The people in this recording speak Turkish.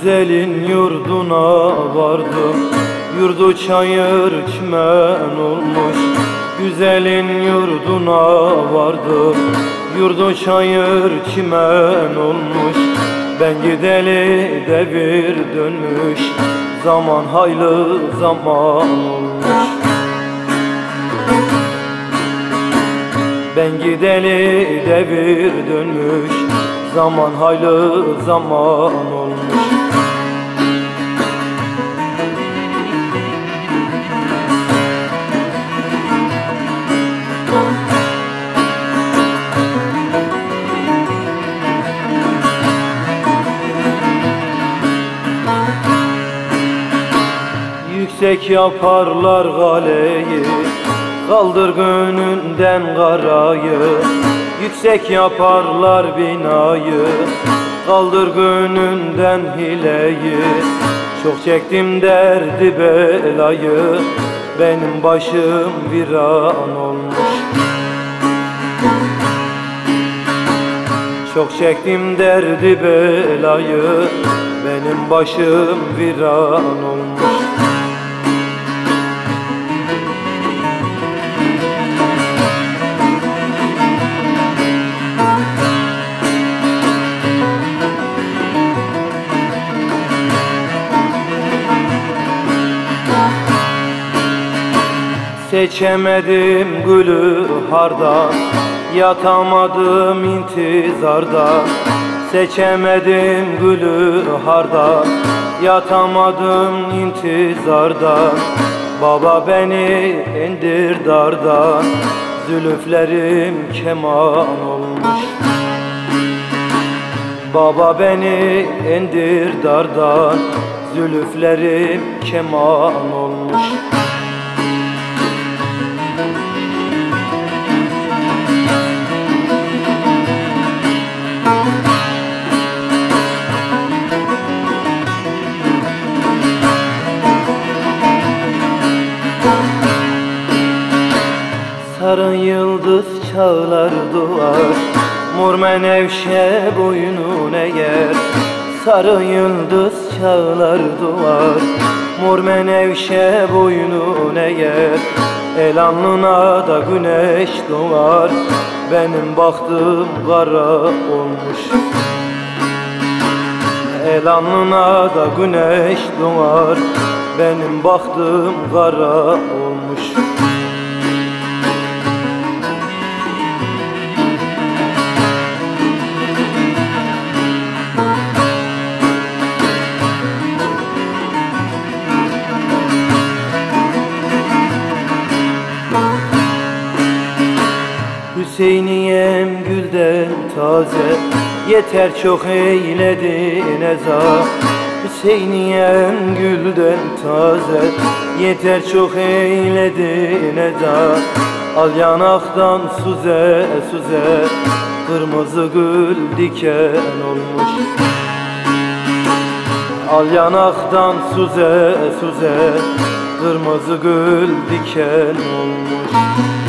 Güzelin yurduna vardım, yurdu çayır çimen olmuş. Güzelin yurduna vardım, yurdu çayır çimen olmuş. Ben gideli devir dönmüş, zaman haylı zaman olmuş. Ben gideli devir dönmüş, zaman haylı zaman olmuş. Yüksek yaparlar galeyi, kaldır gönlünden karayı. Yüksek yaparlar binayı, kaldır gönlünden hileyi. Çok çektim derdi belayı, benim başım viran olmuş. Çok çektim derdi belayı, benim başım viran olmuş. Seçemedim gülü harda, yatamadım intizarda. Seçemedim gülü harda, yatamadım intizarda. Baba beni indir darda, zülüflerim keman olmuş. Baba beni indir darda, zülüflerim keman olmuş. Sarı yıldız çağlar duvar, mor menevşe boynun eğer. Sarı yıldız çağlar duvar, mor menevşe boynun eğer. El alnına da güneş doğar, benim bahtım kara olmuş. El alnına da güneş doğar, benim bahtım kara olmuş. Hüseyiniyem gülden taze, yeter çok eyledin eza. Hüseyiniyem gülden taze, yeter çok eyledin eza. Al yanaktan süze süze, kırmızı gül diken olmuş. Al yanaktan süze süze, kırmızı gül diken olmuş.